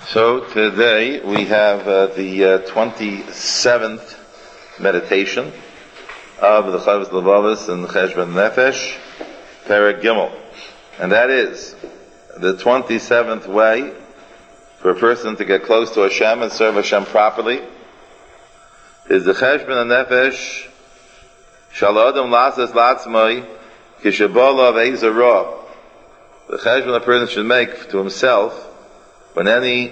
So today we have the 27th meditation of the Chovos Levavos and Cheshbon Nefesh, Perek Gimel. And that is the 27th way for a person to get close to Hashem and serve Hashem properly is the Cheshbon Nefesh Shal Adam Lasas Latzmai Kishabala Ve'ezah Ra. The Cheshbon a person should make to himself when any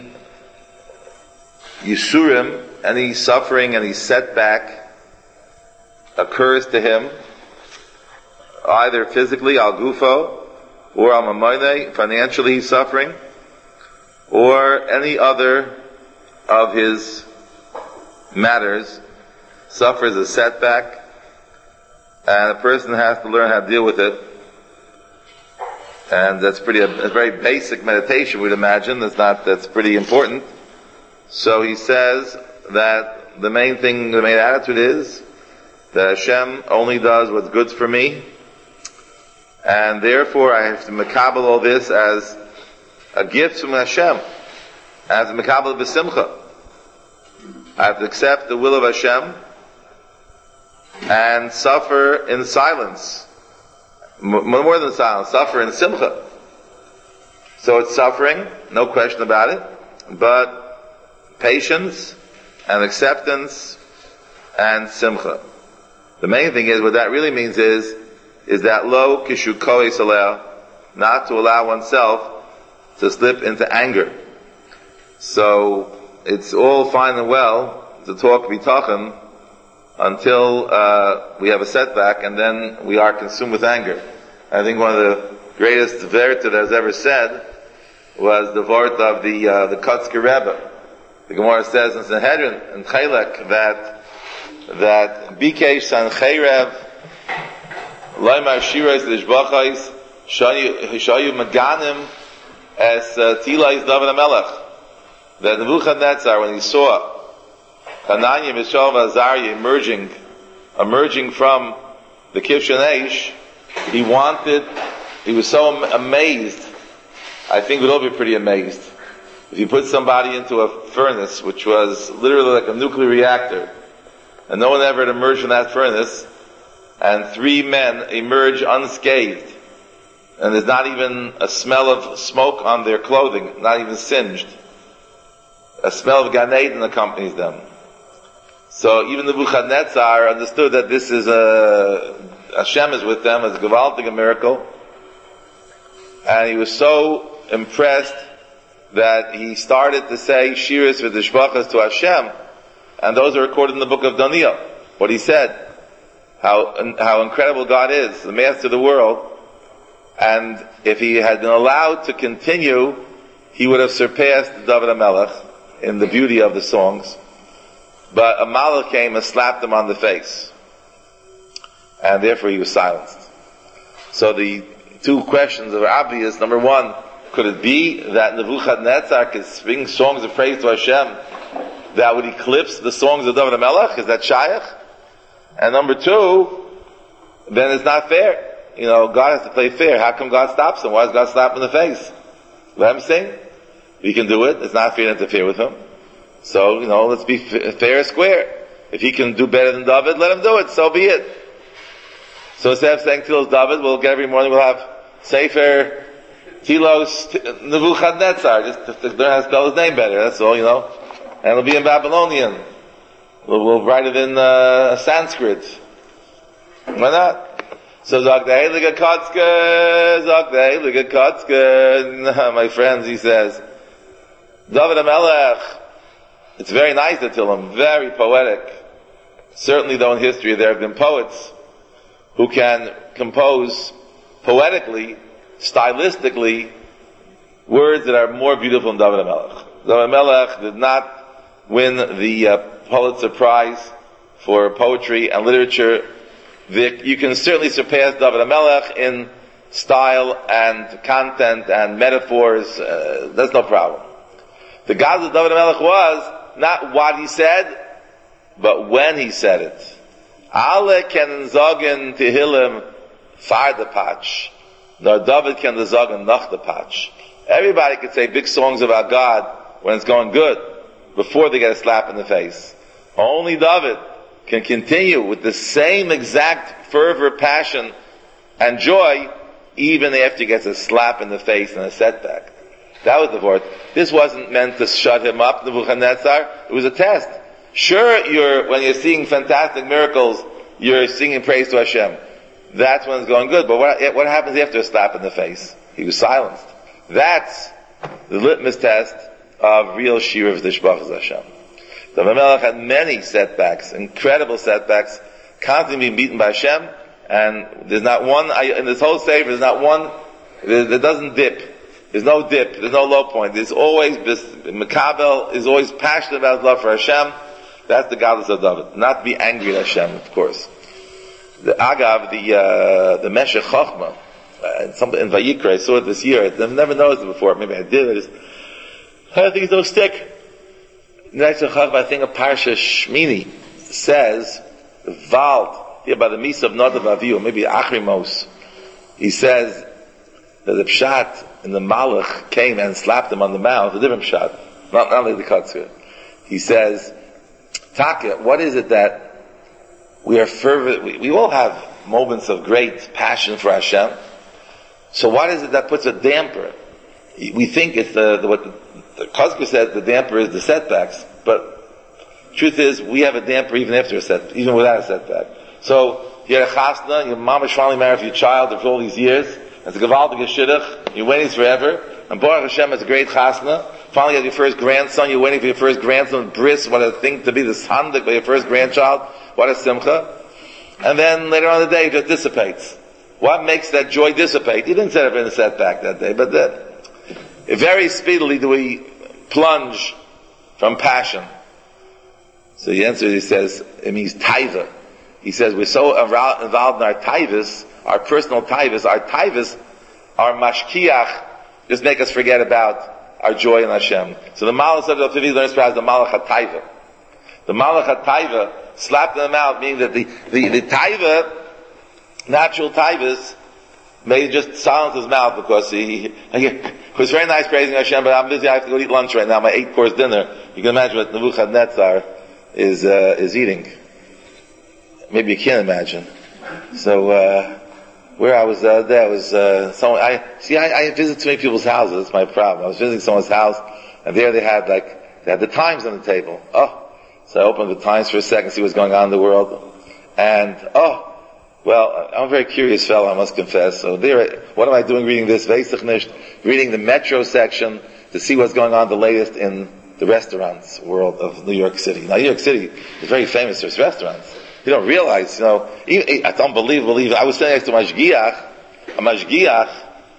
Yisurim, any suffering, any setback occurs to him, either physically, al gufo, or al mamayne, financially he's suffering, or any other of his matters suffers a setback, and a person has to learn how to deal with it. And that's a very basic meditation, we'd imagine. That's pretty important. So he says that the main attitude is that Hashem only does what's good for me, and therefore I have to makabel all this as a gift from Hashem, as a makabel b'simcha. I have to accept the will of Hashem and suffer in silence. More than silence, suffer in simcha. So it's suffering, no question about it, but patience and acceptance and simcha. The main thing is, what that really means is that lo kishu koi saleh, not to allow oneself to slip into anger. So it's all fine and well to talk bitachon until we have a setback, and then we are consumed with anger. I think one of the greatest verta that has ever said was the vort of the Kotzker Rebbe. The Gemara says in Sanhedrin and Chelek that Bikesh Sancherev Loimar Shirais Lishbachais Shayu Maganim as Tilais David HaMelech, that Nebuchadnezzar, when he saw Hananiah, Mishael, and Azariah emerging from the Kivshan Eish, he was so amazed. I think we'd all be pretty amazed if you put somebody into a furnace which was literally like a nuclear reactor, and no one ever had emerged from that furnace, and three men emerge unscathed, and there's not even a smell of smoke on their clothing, not even singed. A smell of Gan Eden accompanies them. So even Nebuchadnezzar understood that this is Hashem is with them, as a gewaltige miracle, and he was so impressed that he started to say shiras v'dishbachas to Hashem, and those are recorded in the book of Daniel. What he said, how incredible God is, the master of the world, and if he had been allowed to continue, he would have surpassed David HaMelech in the beauty of the songs. But a malach came and slapped him on the face, and therefore he was silenced. So the two questions are obvious. Number one, could it be that Nebuchadnezzar could sing songs of praise to Hashem that would eclipse the songs of David HaMelech? Is that shayach? And number two, then it's not fair. God has to play fair. How come God stops him? Why does God slap him in the face? Let him sing. He can do it. It's not fair to interfere with him. So, let's be fair and square. If he can do better than David, let him do it. So be it. So instead of saying Tilos David, every morning we'll have Sefer Tilos Nebuchadnezzar, just to learn how to spell his name better. That's all, And it'll be in Babylonian. We'll write it in Sanskrit. Why not? So Zogdei Liga my friends, he says, David HaMelech, it's very nice to tell him, very poetic. Certainly though in history there have been poets who can compose poetically, stylistically, words that are more beautiful than David HaMelech. David HaMelech did not win the Pulitzer Prize for poetry and literature. You can certainly surpass David HaMelech in style and content and metaphors. That's no problem. The God of David HaMelech was not what he said, but when he said it. Alle kennen sagen Tehillim far the patch, nor David can the sagen nach the patch. Everybody could say big songs about God when it's going good, before they get a slap in the face. Only David can continue with the same exact fervor, passion, and joy, even after he gets a slap in the face and a setback. That was the word. This wasn't meant to shut him up, Nebuchadnezzar. It was a test. Sure, when you're seeing fantastic miracles, you're singing praise to Hashem. That's when it's going good. But what happens after a slap in the face? He was silenced. That's the litmus test of real Shira of Tishbachas Hashem. The Melech had many setbacks, incredible setbacks, constantly being beaten by Hashem, and there's not one, in this whole Sefer, there's not one, that doesn't dip. There's no dip, there's no low point. There's always, Mekabel is always passionate about his love for Hashem. That's the godless of David. Not be angry at Hashem, of course. The Agav, the Meshech Chochmah, something in Vayikra, I saw it this year. I've never noticed it before. Maybe I did. I think it's no stick. Meshech Chochmah, I think of Parsha Shmini, says, Vald, here by the Misa of Nadav Avihu, maybe Achrimos, he says that the Pshat in the Malach came and slapped him on the mouth, a different Pshat, not only the Katzir. He says, Taka, what is it that we are fervent, we all have moments of great passion for Hashem, so what is it that puts a damper? We think it's what the Kozker said, the damper is the setbacks, but truth is, we have a damper even after a setback, even without a setback. So, you're a chasna, your mom is finally married for your child after all these years, it's a gewaltige shidduch, you're waiting forever, and Baruch Hashem is a great chasna, finally you have your first grandson, you're waiting for your first grandson, bris, what a thing to be the sandik by your first grandchild, what a simcha, and then later on in the day it just dissipates. What makes that joy dissipate? You didn't set up in a setback that day, but very speedily do we plunge from passion. So the answer, he says, it means taiva. He says we're so involved in our taivas, our personal taivas, our mashkiach, just make us forget about our joy in Hashem. So the Malach of the Tzivi learns as the Malach HaTaiva. The Malach HaTaiva slapped them out, meaning that the taiva, natural taivas, may just silence his mouth because it was very nice praising Hashem, but I'm busy, I have to go eat lunch right now, my 8-course dinner. You can imagine what Nebuchadnezzar is eating. Maybe you can't imagine. So, where I was there was I visit too many people's houses. That's my problem. I was visiting someone's house, and there they had the Times on the table. So I opened the Times for a second, see what's going on in the world, and well, I'm a very curious fellow, I must confess. So there, what am I doing reading this? Reading the Metro section to see what's going on the latest in the restaurants world of New York City. Now, New York City is very famous for its restaurants. You don't realize, it's unbelievable. I was sitting next to a mashgiach,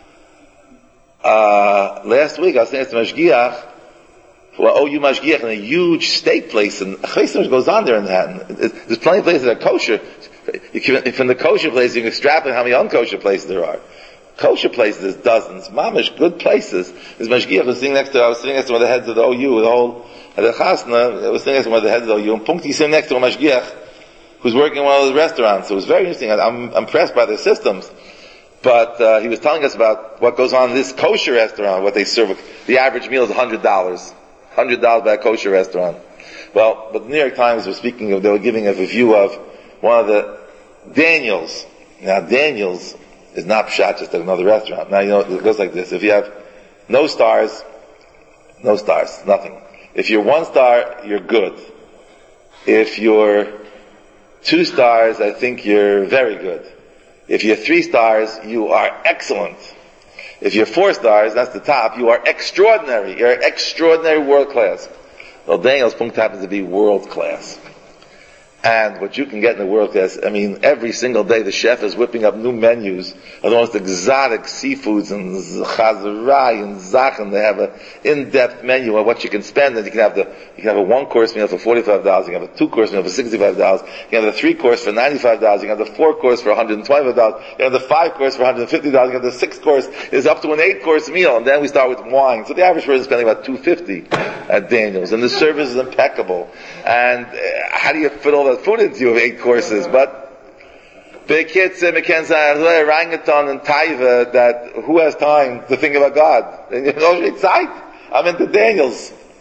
last week I was sitting next to a mashgiach, OU mashgiach in a huge steak place, and Chesed goes on there in Manhattan. There's plenty of places that are kosher. From the kosher places, you can extrapolate how many unkosher places there are. Kosher places, there's dozens. Mamish, good places. There's mashgiach I was sitting next to one of the heads of the OU, the chasna, I was sitting next to one of the heads of the OU, and Punkti sitting next to a mashgiach who's working in one of those restaurants. So it was very interesting. I'm impressed by their systems. But he was telling us about what goes on in this kosher restaurant, what they serve. The average meal is $100. $100 by a kosher restaurant. Well, but the New York Times was speaking of, they were giving a review of one of the Daniels. Now, Daniels is not pshat, just another restaurant. Now, it goes like this. If you have no stars, nothing. If you're 1 star, you're good. If you're 2 stars, I think you're very good. If you're 3 stars, you are excellent. If you're 4 stars, that's the top, you are extraordinary. You're extraordinary, world class. Well, Daniel's Punkt happens to be world class. And what you can get in the world class, every single day the chef is whipping up new menus of the most exotic seafoods and chazarai and zachan. They have an in-depth menu of what you can spend, and you can have a 1-course meal for $45, you can have a 2-course meal for $65, you can have the 3-course for $95, you can have the 4-course for $125, you can have the 5-course for $150, you can have the 6-course is up to an 8-course meal, and then we start with wine. So the average person is spending about $250 at Daniel's, and the service is impeccable. And how do you fit all that food into you of 8 courses? But the kids say orangutan and taiva, that who has time to think about God? I'm into Daniels.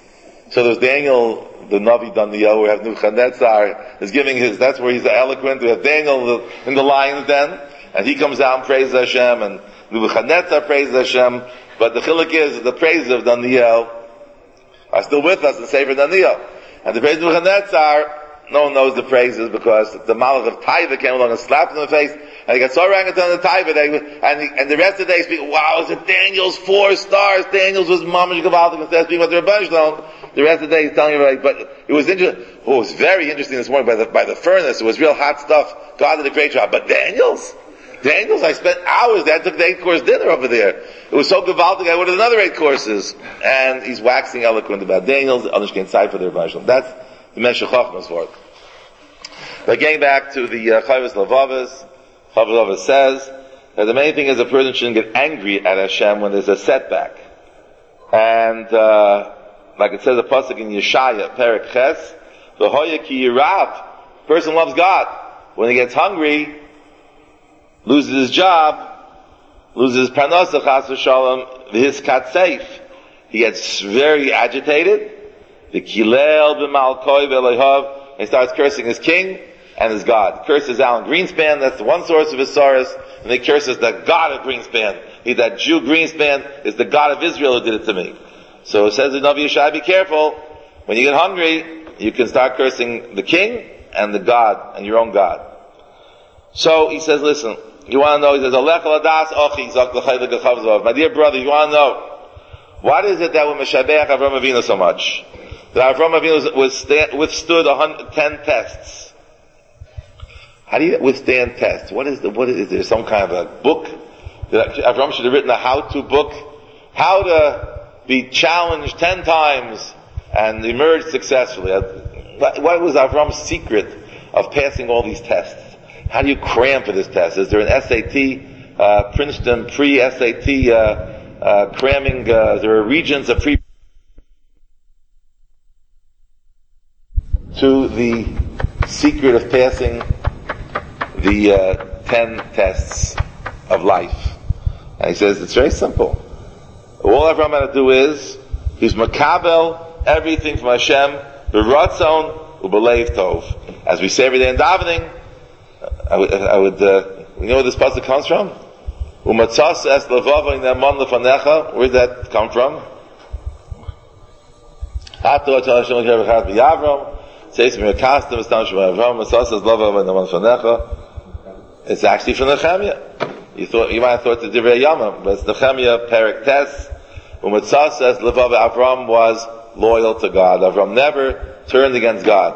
So there's Daniel, the Navi Daniel, we have Nebuchadnezzar is giving his, that's where he's eloquent. We have Daniel in the lion's den, and he comes out and praises Hashem, and Nebuchadnezzar praises Hashem, but the chiluk is the praises of Daniel are still with us in Sefer Daniel. And the praise of Nebuchadnezzar, no one knows the praises because the Malach of Taiva came along and slapped him in the face, and he got so orangutan in the Taiva, and the rest of the day speak, wow, is it Daniel's 4 stars? Daniel's was Mamash Gavaldik instead of speaking about the Rebbeinu Shalom. The rest of the day he's telling everybody, but it was interesting. Oh, it was very interesting this morning by the furnace. It was real hot stuff. God did a great job. But Daniel's, I spent hours there. I took the 8-course dinner over there. It was so Gavaldik, I ordered another 8 courses. And he's waxing eloquent about Daniel's, Anishkein Tzai for the Rebbeinu Shalom. That's the Meshech Chochmos for it. But getting back to the Chavos Levavos, Chavos Levavos says that the main thing is a person shouldn't get angry at Hashem when there's a setback. And, like it says a pasuk in Yeshaya, Perek Ches, V'hoya ki yirav, person loves God. When he gets hungry, loses his job, loses his parnasa, chas v'shalom, his katseif, he gets very agitated, v'kilel b'malkoi v'elohav, and he starts cursing his king and his God. He curses Alan Greenspan, that's the one source of his sorrows, and he curses the God of Greenspan. That Jew Greenspan is the God of Israel who did it to me. So it says in Navi Yeshaya, be careful. When you get hungry, you can start cursing the king and the God, and your own God. So he says, listen, you want to know, he says, Alech aladas ochi, zok l'chay l'gachavzov. My dear brother, you want to know, what is it that we meshabeach Avram Avinu so much? That Avram Avinu withstood 110 tests. How do you withstand tests? Is there some kind of a book? That Avram should have written a how-to book? How to be challenged 10 times and emerge successfully. What was Avram's secret of passing all these tests? How do you cram for this test? Is there an SAT, Princeton pre-SAT cramming? There are regions of pre to the secret of passing the 10 tests of life. And he says it's very simple. All Avram had to do is, he's makabel everything from Hashem, b'ratzon u'b'leiv tov. As we say every day in davening, I would, you know where this pasuk comes from? U'matzas es levavo in amon lefanecha. Where did that come from? Hato atal Hashem l'kei v'chat v'yavram. Seis m'yakastem estam shem Avram. Matzas es levavo in amon lefanecha. It's actually from Nehemiah. You might have thought the Divrei Yama, but it's Nehemiah Perek Tes. Umatzah says Levav Avram was loyal to God. Avram never turned against God.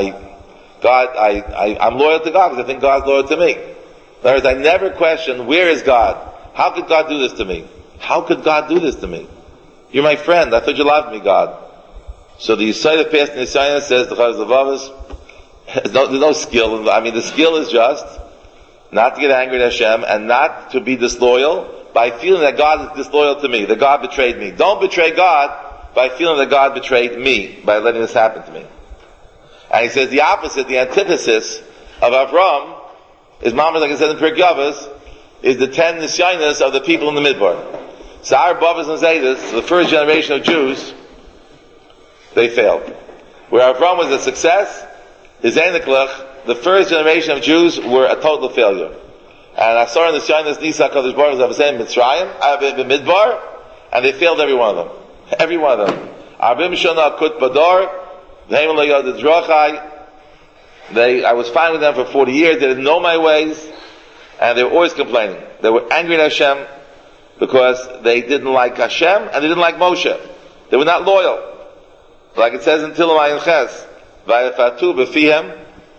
I'm loyal to God because I think God's loyal to me. In other words, I never question, where is God? How could God do this to me? How could God do this to me? You're my friend. I thought you loved me, God. So the Yisrael of Pesach Yisrael says the Chavos Levavos, there's no skill. The skill is just not to get angry at Hashem and not to be disloyal by feeling that God is disloyal to me, that God betrayed me. Don't betray God by feeling that God betrayed me, by letting this happen to me. And he says the opposite, the antithesis of Avram is, Mama, like I said in Pirkei Avos, is the 10 nisyanos of the people in the Midbar. So our Bavas and Zaydas, the first generation of Jews, they failed. Where Avram was a success, his Einiklach, the first generation of Jews were a total failure. And I saw in the Shainas Nisa Kadosh Baruch Hu Zavasem Mitzrayim, Midbar, and they failed every one of them. Every one of them. Arbim Shana Kut Badar, V'hem Lo Yod Drachai. I was fine with them for 40 years. They didn't know my ways, and they were always complaining. They were angry at Hashem because they didn't like Hashem and they didn't like Moshe. They were not loyal. Like it says in Tilim Ayin Ches, Vayafatu B'fihem.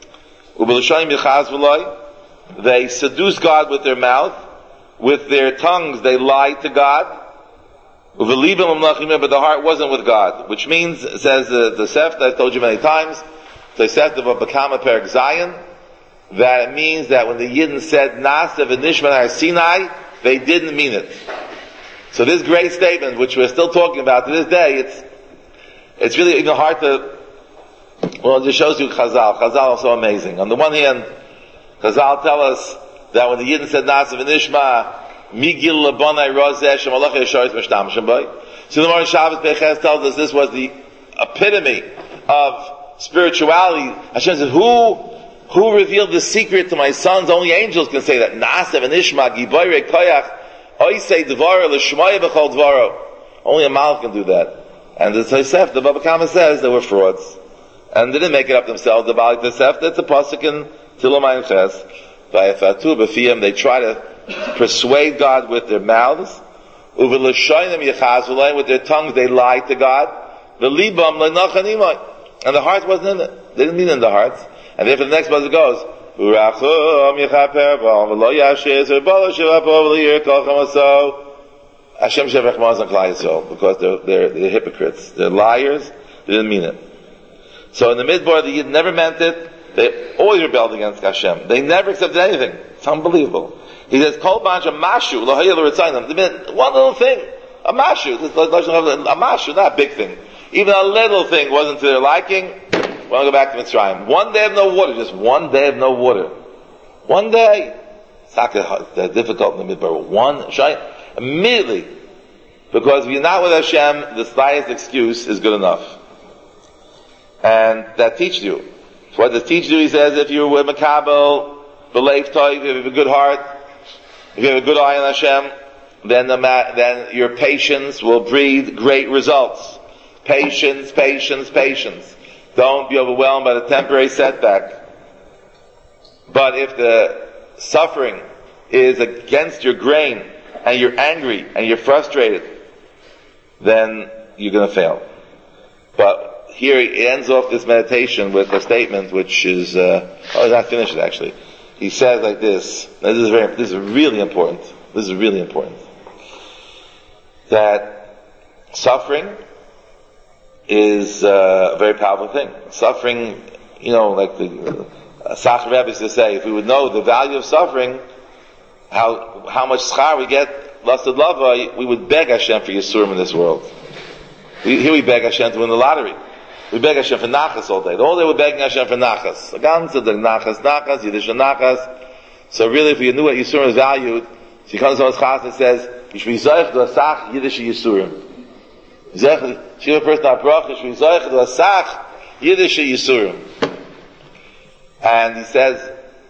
They seduce God with their mouth, with their tongues they lie to God, but the heart wasn't with God, which means, says the Seft, I've told you many times, the Seft of Bakama Perek Zion, that it means that when the Yidden said Nasav and Nishman Har Sinai, they didn't mean it. So this great statement, which we're still talking about to this day, it's really even hard to. Well, it just shows you Chazal. Chazal is so amazing. On the one hand, Chazal tell us that when the Yidden said Nasav and Nishma, Migil Lebonai Rozeh Shemalach Yesharis Mishtamshim Boy. So the morning Shabbos Beches tells us this was the epitome of spirituality. Hashem says, who revealed the secret to my sons? Only angels can say that. Na'asev and Ishma, Giboire Koyach, Oisei Dvara, L'shmaya B'chol Dvaro. Only a Malach can do that. And the Tosef, the Baba Kama says, they were frauds. And they didn't make it up themselves, the Balik Tosef. That's a pasuk in Tilamayim Ches. Vayafatu B'fiyam, they try to persuade God with their mouths. Uvelashonim Yechazulay, with their tongues they lied to God. The Libam Le'nachanimai. And the heart wasn't in it. They didn't mean it in the hearts. And therefore the next verse goes, Hashem Shevach Maz Klal Yisrael, because they're hypocrites. They're liars. They didn't mean it. So in the midbar, the Yid never meant it. They always rebelled against Hashem. They never accepted anything. It's unbelievable. He says, Kol Banch a Mashu, L'Hayel L'Ritzayim. One little thing. A Mashu. A Mashu, not a big thing. Even a little thing wasn't to their liking. We'll go back to Mitzrayim. One day of no water. Just one day of no water. One day. It's not difficult in the midbar. One shy. Immediately. Because if you're not with Hashem, the slightest excuse is good enough. And that teaches you. So what does teach you? He says, if you're with Makabel, Beleif Toiv, if you have a good heart, if you have a good eye on Hashem, then your patience will breed great results. Patience, patience, patience. Don't be overwhelmed by the temporary setback. But if the suffering is against your grain, and you're angry, and you're frustrated, then you're going to fail. But here he ends off this meditation with a statement which is, he's not finished actually. He says like this, this is really important. This is really important. That suffering is a very powerful thing. Suffering, like the Sach Rebbe used to say, if we would know the value of suffering, how much schar we get, lasted lava, we would beg Hashem for Yisurim in this world. Here we beg Hashem to win the lottery. We beg Hashem for nachas all day. The whole day we're begging Hashem for nachas. Nachas, Yiddish nachas. So really, if we knew what Yisurim is valued, she comes to us chas and says, Yishvi zoich do asach Yiddish Yisurim. She was a person abrach, Yishvi zoich do asach Yiddish Yisurim. And he says,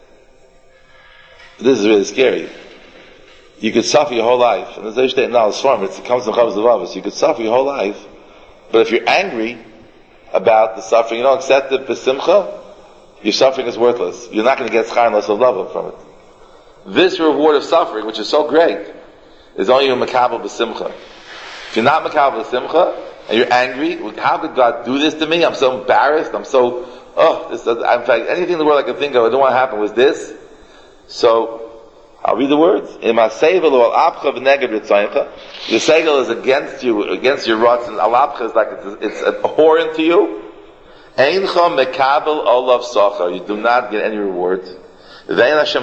this is really scary. You could suffer your whole life. And there's a now form, it comes from Chavos Levavos. You could suffer your whole life, but if you're angry about the suffering, you don't accept it b'simcha, your suffering is worthless. You're not going to get schar unless of love from it. This reward of suffering, which is so great, is only a makabel b'simcha. If you're not makabel b'simcha, and you're angry, how could God do this to me? I'm so embarrassed. I'm so, in fact, anything in the world I can think of, I don't want to happen was this. So, I'll read the words. The segel is against you, against your rots, and alapcha is like it's abhorrent to you. You do not get any reward. The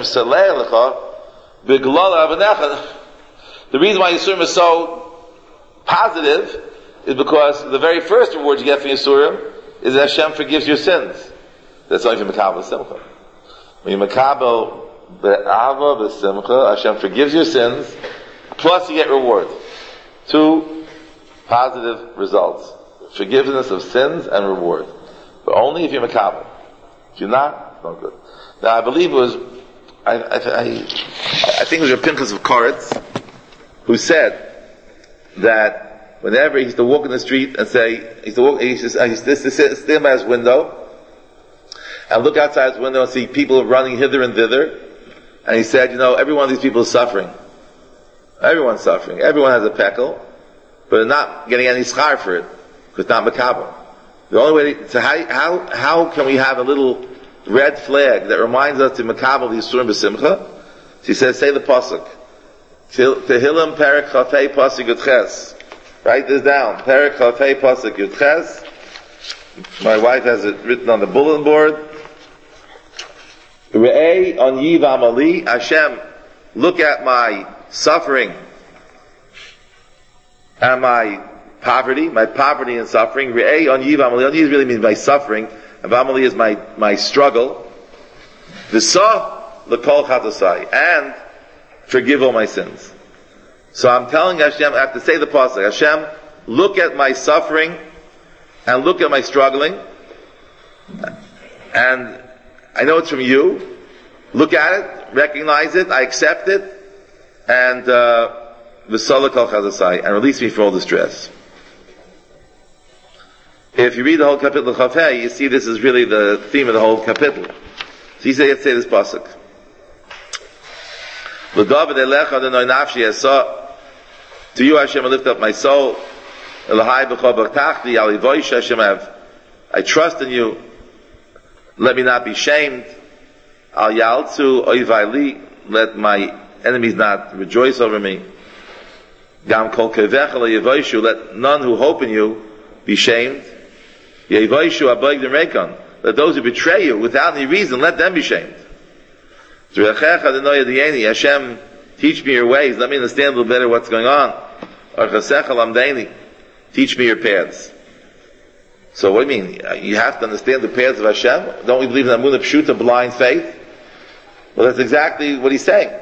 reason why Yisurim is so positive is because the very first reward you get for Yisurim is that Hashem forgives your sins. That's only for Makabel Simcha. When you Makabel Be'ava B'Simcha, Hashem forgives your sins, plus you get reward. Two positive results. Forgiveness of sins and reward. But only if you're Makabel. If you're not, it's not good. Now I believe it was, I think it was Pinchas of Koretz, who said that whenever he used to walk in the street and say, he used to stand by his window and look outside his window and see people running hither and thither. And he said, every one of these people is suffering. Everyone's suffering. Everyone has a pekel, but they're not getting any schar for it, because it's not makabel. The only way, so how can we have a little red flag that reminds us to makabel the Yisurim b'simcha? She says, say the pasuk. Tehillim perek chafei pasuk yudches. Write this down. Perek chafei pasuk yudches. My wife has it written on the bulletin board. Re'ei on yiv amali, Hashem, look at my suffering and my poverty and suffering. Re'ei on yiv amali, on yiv really means my suffering, and amali is my struggle. V'sa l'kol chatasai, and forgive all my sins. So I'm telling Hashem, I have to say the pasuk, Hashem, look at my suffering and look at my struggling, and I know it's from you. Look at it, recognize it, I accept it, and v'salak al chazasai, and release me from all distress. If you read the whole kapitel of Chafei, you see this is really the theme of the whole kapitel. So he said, let's say this pasuk. L'david elecha adonai nafshi esa. To you, Hashem, I lift up my soul. Elahai b'cha b'tachti ali voish Hashem, I trust in you. Let me not be shamed. Al yaltzu oivai li. Let my enemies not rejoice over me. Gam kol kevecha le'yavoishu. Let none who hope in you be shamed. Yevoishu aboig d'reikon. Let those who betray you without any reason, let them be shamed. Hashem, teach me your ways. Let me understand a little better what's going on. Teach me your paths. So what do you mean? You have to understand the paths of Hashem? Don't we believe in Amunah Pshuta, blind faith? Well, that's exactly what he's saying.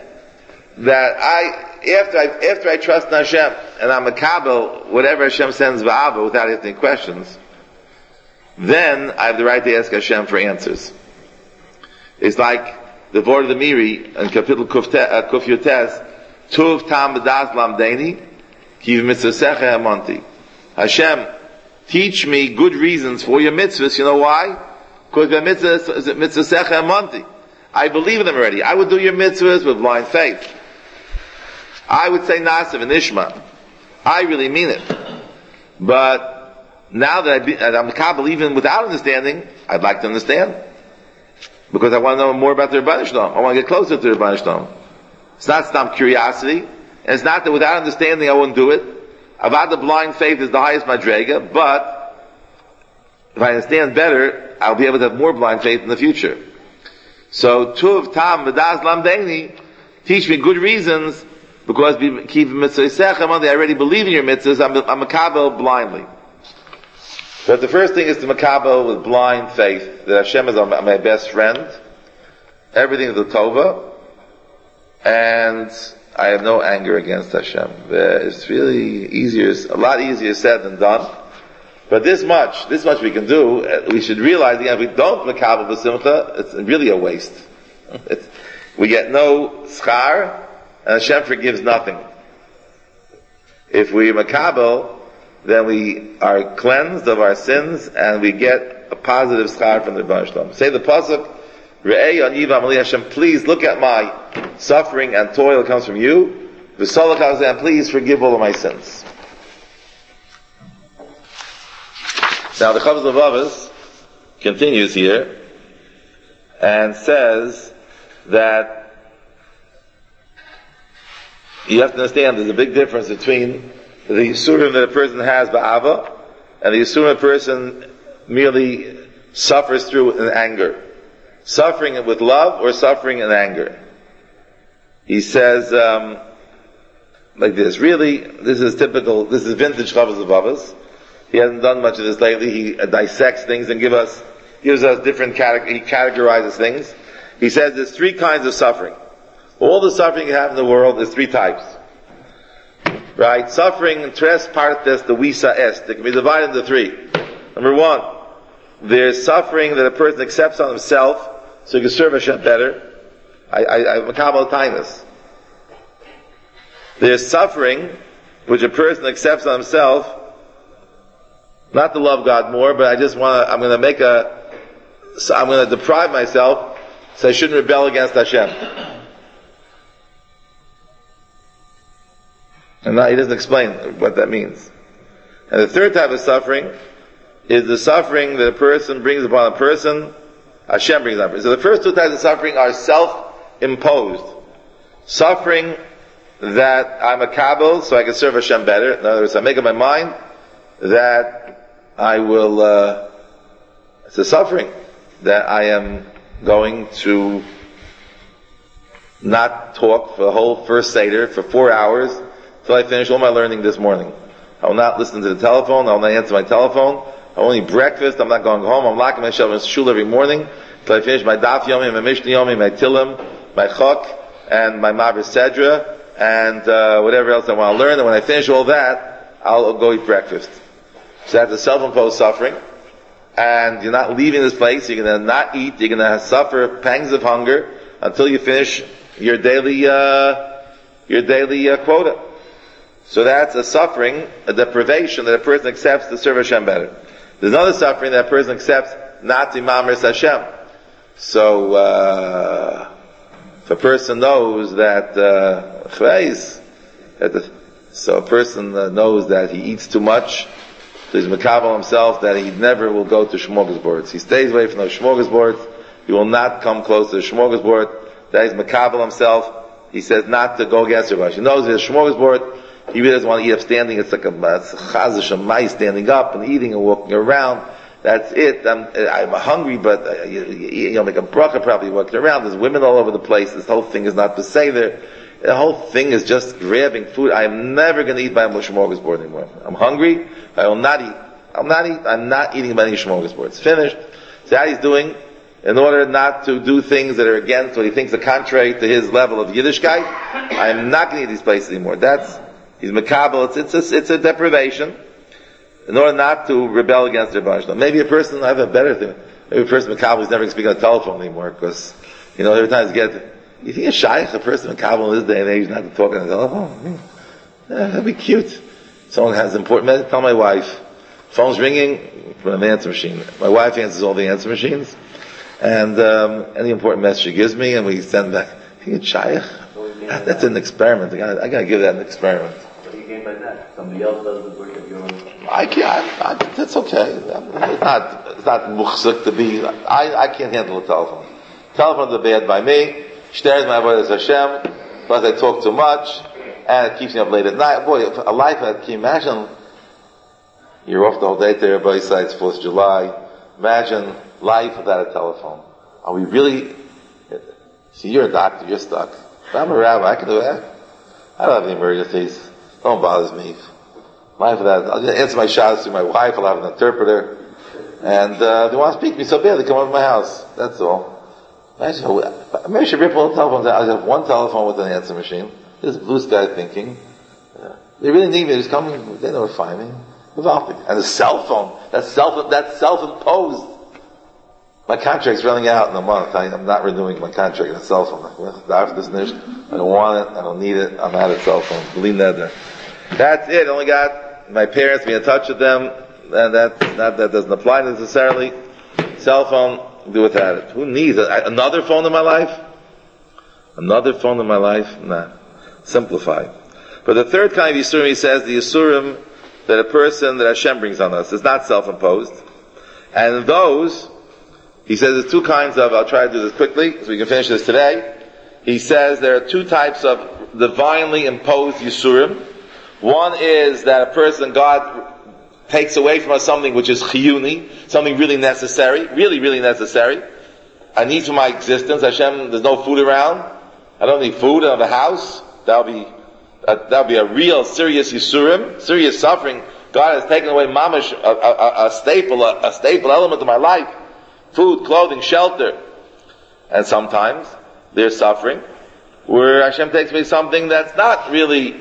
That after I trust in Hashem, and I'm a Kabel, whatever Hashem sends V'Ava without asking questions, then I have the right to ask Hashem for answers. It's like the word of the Miri in Kapitel Kuf Yotes, Tuv Tam B'das Lamdeni, Kiv Mitzvasecha Hamonti. Hashem, teach me good reasons for your mitzvahs. You know why? Because the mitzvahs is Mitzvasecha Hamonti. I believe in them already. I would do your mitzvahs with blind faith. I would say Nasiv and Ishma. I really mean it. But now that I'm a Kabbalah, even without understanding, I'd like to understand. Because I want to know more about the Rebbeinu Shalom. I want to get closer to the Rebbeinu Shalom. It's not some curiosity. And it's not that without understanding I wouldn't do it. Avad the blind faith is the highest madrega, but if I understand better, I'll be able to have more blind faith in the future. So, Tuv Tam V'das Lamdeni, teach me good reasons, because I already believe in your mitzvahs, I'm a Kabbalah blindly. But the first thing is to makabel with blind faith that Hashem is my best friend. Everything is a tova, and I have no anger against Hashem. It's really a lot easier said than done. But this much we can do. We should realize again, if we don't makabel b'simcha, it's really a waste. We get no schar, and Hashem forgives nothing. If we makabel, then we are cleansed of our sins, and we get a positive schar from the Rebbeinu Shalom. Say the pasuk, Re'ei Aniva Amali Hashem, please look at my suffering and toil that comes from you. V'salach al, please forgive all of my sins. Now the Chavos Levavos continues here and says that you have to understand there's a big difference between the Yisurim that a person has ba'ava, and the Yisurim a person merely suffers through in anger. Suffering with love or suffering in anger. He says, like this, really, this is vintage Chavos Levavos. He hasn't done much of this lately. He dissects things and gives us different he categorizes things. He says there's three kinds of suffering. All the suffering you have in the world is three types. Right? Suffering, tres partes de visa est. It can be divided into three. Number one, there's suffering that a person accepts on himself so he can serve Hashem better. I'm a Kabbalah Tainus. There's suffering which a person accepts on himself, not to love God more, but I'm going to deprive myself so I shouldn't rebel against Hashem. And now he doesn't explain what that means. And the third type of suffering is the suffering that a person brings upon a person, Hashem brings upon a person. So the first two types of suffering are self-imposed. Suffering that I'm a Kabbalah so I can serve Hashem better. In other words, I make up my mind that I will, it's a suffering that I am going to not talk for the whole first Seder for 4 hours till I finish all my learning this morning. I will not listen to the telephone. I will not answer my telephone. I will only eat breakfast. I'm not going home. I'm locking myself in shul every morning till I finish my Daf Yomi, my Mishnah Yomi, my Tilim, my Chok, and my Maver Sedra, and whatever else I want to learn. And when I finish all that, I'll go eat breakfast. So that's a self-imposed suffering. And you're not leaving this place, you're going to not eat, you're going to suffer pangs of hunger until you finish your daily quota. So that's a suffering, a deprivation that a person accepts to serve Hashem better. There's another suffering that a person accepts not to mamris Hashem. So, if a person knows that, so a person knows that he eats too much, so he's makabel himself that he never will go to smorgasbords. He stays away from those smorgasbords. He will not come close to the smorgasbord. That he's makabel himself. He says not to go against Rav Ashi. He knows there's a smorgasbord. He really doesn't want to eat up standing. It's like a chazish of mice standing up and eating and walking around. That's it. I'm hungry, but you make a bracha probably walking around. There's women all over the place. This whole thing is not to say there. The whole thing is just grabbing food. I'm never going to eat by a smorgasbord anymore. I'm hungry. I will not eat. I'm not eating by any smorgasbords. Finished. So how he's doing, in order not to do things that are against what he thinks are contrary to his level of Yiddishkeit, I'm not going to eat these places anymore. He's makabel. It's a deprivation. In order not to rebel against their Baruch. Maybe a person, I have a better thing. Maybe a person makabel is never going to speak on the telephone anymore because, every time you think a shaykh, a person makabel in this day and age not to talk on the telephone? That'd be cute. Someone has important message, tell my wife. Phone's ringing from an answer machine. My wife answers all the answer machines. And, any important message she gives me and we send back. You think a shaykh? That's an experiment. I gotta give that an experiment. What do you mean by that? Somebody else does the work of your own. I can't. That's okay. It's not muchzik to be. I can't handle the telephone. Telephone's are bad by me. Shtares my avodas Hashem. Plus I talk too much, and it keeps me up late at night. Boy, a life that can you imagine? You're off the whole day to everybody's side. It's 4th of July. Imagine life without a telephone. Are we really? See, you're a doctor. You're stuck. But I'm a rabbi. I can do that. I don't have any emergencies. Don't bother me. Life without, I'll just answer my shots to my wife. I'll have an interpreter, and they want to speak to me so bad they come over to my house. That's all. Maybe I should rip all the telephones out. I have one telephone with an answer machine. This blue sky thinking. They really need me. They're just coming. They never find me. And the cell phone. That's self-imposed. My contract's running out in a month. I'm not renewing my contract on a cell phone. I don't want it. I don't need it. I'm out of cell phone. Believe that. That's it. Only got my parents, be in touch with them, and that doesn't apply necessarily. Cell phone, do without it. Who needs it? Another phone in my life? Another phone in my life? Nah. Simplify. But the third kind of Yisurim, he says, the Yisurim that a person that Hashem brings on us is not self-imposed. And those, he says there's two kinds of, I'll try to do this quickly, so we can finish this today. He says there are two types of divinely imposed Yisurim. One is that a person, God takes away from us something which is chiyuni, something really necessary, really, really necessary. I need for my existence. Hashem, there's no food around. I don't need food. I don't have a house. That'll be a real serious Yisurim, serious suffering. God has taken away mamash, a staple element of my life. Food, clothing, shelter. And sometimes there's suffering where Hashem takes away something that's not really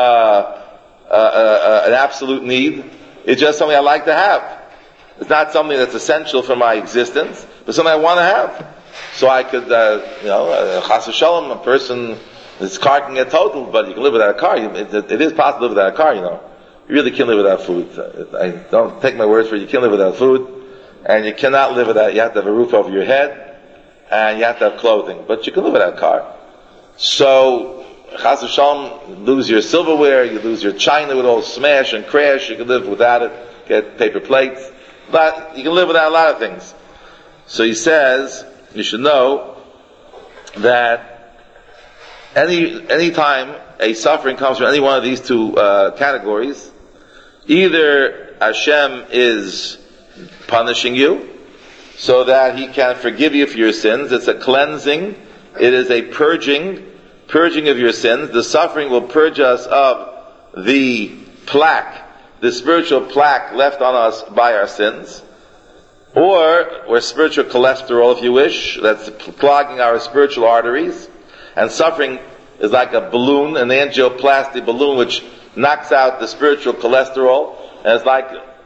an absolute need. It's just something I like to have. It's not something that's essential for my existence, but something I want to have. So I could, chas v'shalom, a person, his car can get totaled, but you can live without a car. It is possible to live without a car, You really can't live without food. I don't take my words for it. You can't live without food, and you cannot live without, you have to have a roof over your head, and you have to have clothing, but you can live without a car. So, chas v'shalom, you lose your silverware, you lose your china with all smash and crash, you can live without it, get paper plates, but you can live without a lot of things. So he says, you should know that any time a suffering comes from any one of these two categories, either Hashem is punishing you so that He can forgive you for your sins. It's a cleansing. It is a purging of your sins. The suffering will purge us of the plaque, the spiritual plaque left on us by our sins, or spiritual cholesterol, if you wish, that's clogging our spiritual arteries. And suffering is like a balloon, an angioplasty balloon, which knocks out the spiritual cholesterol, and it's like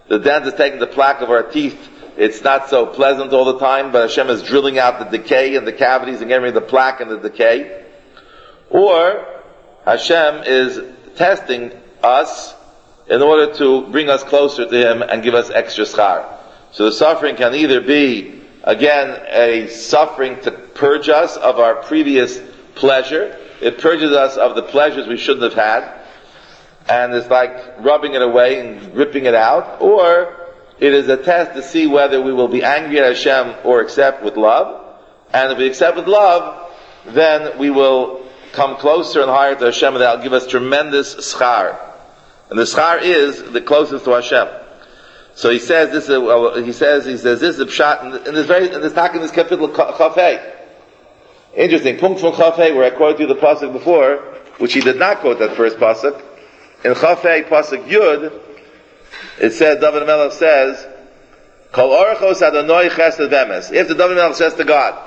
The dentist is taking the plaque of our teeth. It's not so pleasant all the time, but Hashem is drilling out the decay and the cavities and getting rid of the plaque and the decay. Or Hashem is testing us in order to bring us closer to Him and give us extra schar. So the suffering can either be, again, a suffering to purge us of our previous pleasure. It purges us of the pleasures we shouldn't have had. And it's like rubbing it away and ripping it out. Or it is a test to see whether we will be angry at Hashem or accept with love. And if we accept with love, then we will come closer and higher to Hashem, and that will give us tremendous schar. And the schar is the closest to Hashem. So he says this is this is the pshat in this talk in this kapitel Chafei. Interesting. Punkt from Chafei, where I quoted you the pasuk before, which he did not quote that first pasuk. In Chafei pasuk Yud, it says, David Melech says, Kol orchos Adonai chesed v'emes. If the David Melech says to God,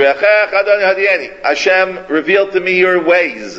Hashem, reveal to me your ways.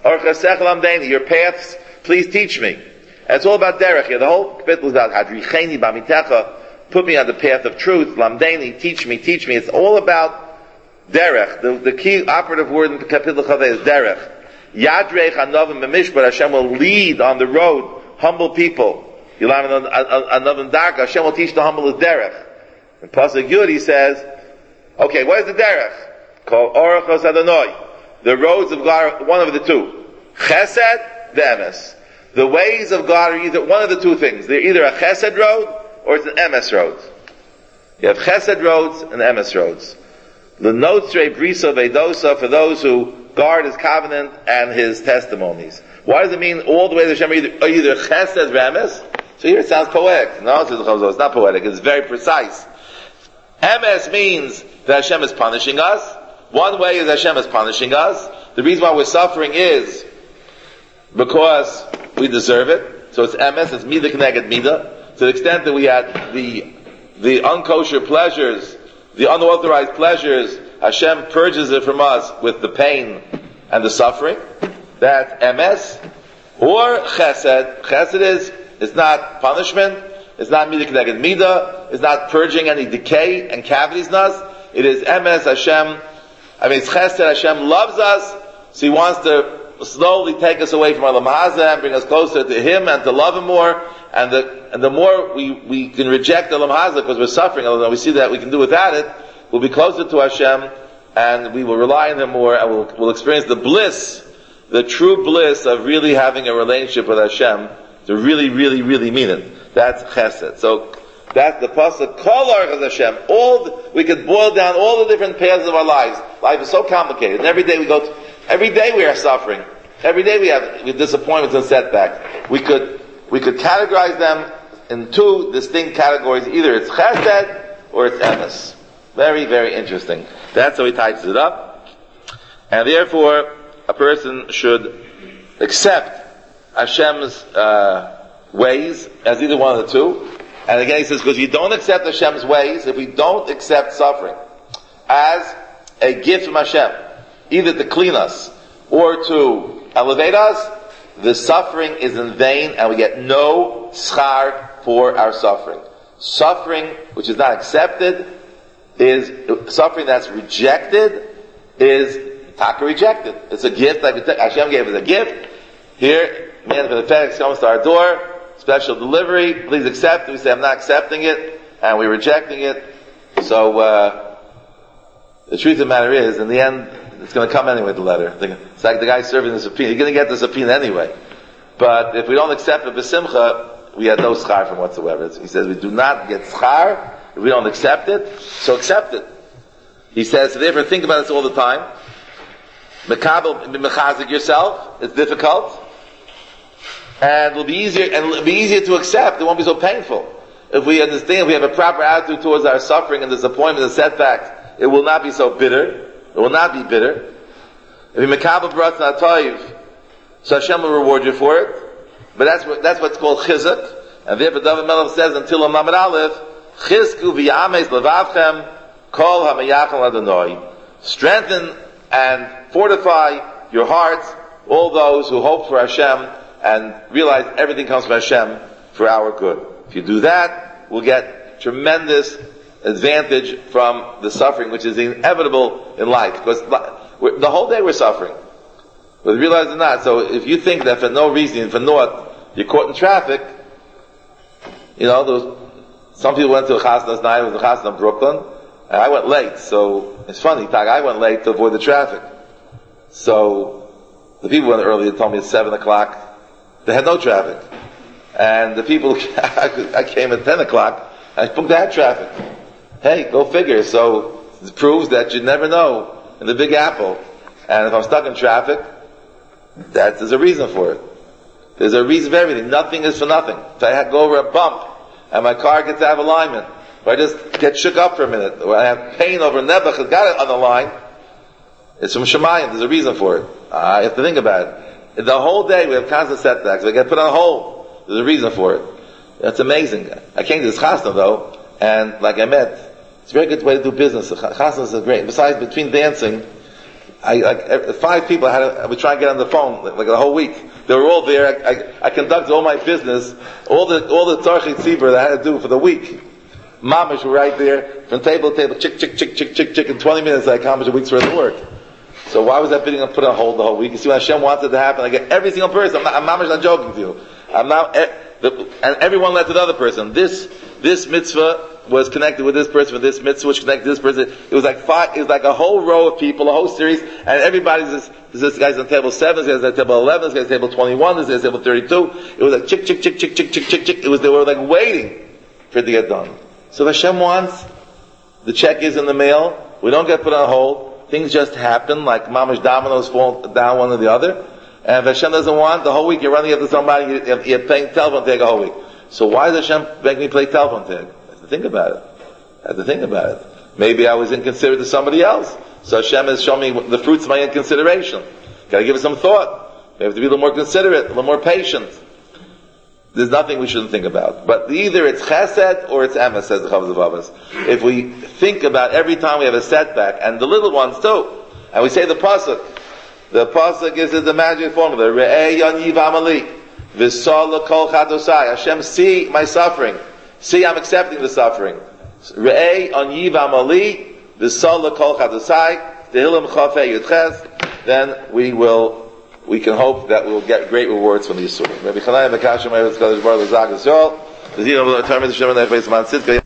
Your paths, please teach me. And it's all about derech here. The whole kapitel is about hadricheni b'amitecha, put me on the path of truth. Lamdeni, teach me. It's all about derech. The key operative word in the kapitel Chavei is derech. Yadrech anavim b'mishpat. Hashem will lead on the road humble people. Yilam anavim darka. Hashem will teach the humble the derech. In pasuk Yud he says, okay, what is the derech? Called orachos Adonai. The roads of God are one of the two. Chesed, ve'emes. The ways of God are either one of the two things. They're either a chesed road or it's an emes road. You have chesed roads and emes roads. The notzrei brisa veidosa, for those who guard His covenant and His testimonies. Why does it mean all the ways of Hashem are either chesed ve'emes? So here it sounds poetic. No, it's not poetic. It's very precise. Emes means that Hashem is punishing us. One way is Hashem is punishing us. The reason why we're suffering is because we deserve it. So it's emes, it's midah k'neged midah. To the extent that we had the unkosher pleasures, the unauthorized pleasures, Hashem purges it from us with the pain and the suffering. That's emes. Or chesed. Chesed is, it's not punishment, it's not midah k'neged midah, it's not purging any decay and cavities in us. It is emes, Hashem, it's chesed, Hashem loves us, so He wants to slowly take us away from Olam Hazeh and bring us closer to Him and to love Him more. And the more we can reject Olam Hazeh because we're suffering, although we see that we can do without it, we'll be closer to Hashem and we will rely on Him more and we'll experience the bliss, the true bliss of really having a relationship with Hashem, to really, really, really mean it. That's chesed. So that's the pasuk. Kol orchos Hashem. We could boil down all the different paths of our lives. Life is so complicated, and every day we are suffering. Every day we have disappointments and setbacks. We could categorize them in two distinct categories. Either it's chesed or it's emes. Very, very interesting. That's how he types it up. And therefore, a person should accept Hashem's ways as either one of the two. And again he says, because you don't accept Hashem's ways, if we don't accept suffering as a gift from Hashem, either to clean us or to elevate us, the suffering is in vain and we get no schar for our suffering. Suffering which is not accepted is suffering that's rejected is taka rejected. It's a gift like Hashem gave us a gift. Here, man for the FedEx comes to our door, special delivery, please accept it. We say, I'm not accepting it, and we're rejecting it. So, the truth of the matter is, in the end, it's going to come anyway, the letter. It's like the guy serving the subpoena. You're going to get the subpoena anyway. But if we don't accept it b'simcha, we have no schar from whatsoever. He says we do not get schar if we don't accept it, so accept it. He says, so therefore think about this all the time. Mechazik yourself, it's difficult. And it'll be easier to accept, it won't be so painful. If we understand, if we have a proper attitude towards our suffering and disappointment and setbacks, it will not be so bitter. It will not be bitter. If you mekabel b'ratz na'toiv, so Hashem will reward you for it. But that's what's called chizuk. And therefore David Melech says until Lamed Aleph, chizku v'yameis levavchem kol hamayachal Adonai. Strengthen and fortify your hearts, all those who hope for Hashem and realize everything comes from Hashem for our good. If you do that, we'll get tremendous advantage from the suffering, which is inevitable in life. Because the whole day we're suffering, whether you realize it or not. So if you think that for no reason, for naught, you're caught in traffic, some people went to a chasna last night. It was a chasna in Brooklyn, and I went late. So it's funny, I went late to avoid the traffic. So the people went early. They told me at 7:00. They had no traffic, and the people I came at 10:00. I booked that traffic. Hey, go figure. So it proves that you never know in the Big Apple. And if I'm stuck in traffic, there's a reason for it. There's a reason for everything. Nothing is for nothing. If I go over a bump and my car gets out of alignment, or I just get shook up for a minute, or I have pain over Nebuch has got it on the line, it's from Shemayim. There's a reason for it. I have to think about it. The whole day we have constant setbacks. We get put on hold. There's a reason for it. That's amazing. I came to this chasna though, and like I met, it's a very good way to do business. Chasnas is great. Besides, between dancing, 5 people I would try and get on the phone like the whole week. They were all there. I conducted all my business, all the Tzarchi Tzibur that I had to do for the week. Mamish were right there, from table to table, chick, in 20 minutes I accomplished a week's worth of work. So why was that bidding put on hold the whole week? You see what Hashem wanted to happen? I get every single person. I'm Mamish not joking to you. And everyone led to the other person. This mitzvah was connected with this person, this mitzvah was connected to this person. It was like a whole row of people, a whole series, and everybody's this guy's on table 7, this guy's on table 11, this guy's on table 21, this guy's on table 32. It was like chick. They were like waiting for it to get done. So Hashem wants, the check is in the mail, we don't get put on hold, things just happen, like mamash dominoes fall down one or the other, and if Hashem doesn't want, the whole week you're running after somebody, you're playing telephone tag a whole week. So why does Hashem make me play telephone tag? I have to think about it. Maybe I was inconsiderate to somebody else. So Hashem has shown me the fruits of my inconsideration. Gotta give it some thought. We have to be a little more considerate, a little more patient. There's nothing we shouldn't think about. But either it's chesed or it's emes, says the Chavos of Avos. If we think about every time we have a setback, and the little ones too, and we say the pasuk is the magic formula, Re'eh yaniv amali, v'sal l'kol chatosai. Hashem, see my suffering. See, I'm accepting the suffering. Re'eh yaniv amali, v'sal l'kol chatosai, tehillim chafei yudches, then we can hope that we will get great rewards from the Yisurim. Rabbi Chanaya Mekashim, Eretz Kadosh Baruch Hu Zag Yisrael, the Zino will determine the Shem and the Face Man Sitka.